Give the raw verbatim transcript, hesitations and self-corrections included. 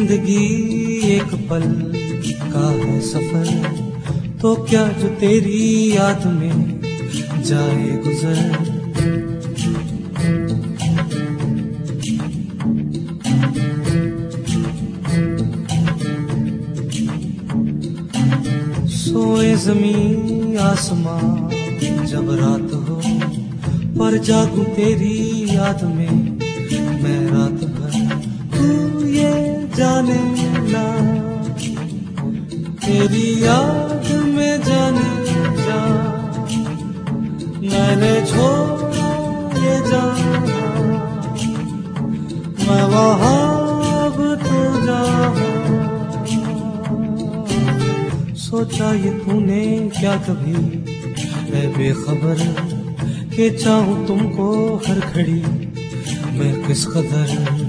जिंदगी एक पल का है सफर, तो क्या जो तेरी याद में जाए गुजर। सोए जमीन आसमां जब रात हो, पर जागूं तेरी याद में मैं रात भर। तू ये जाने ना तेरी याद में जाने जा, मैंने छोड़ा ये जाना, मैं वहाँ अब तो जहाँ। सोचा ये तूने क्या कभी मैं बेखबर, के चाहूं तुमको हर घड़ी मैं किस कदर।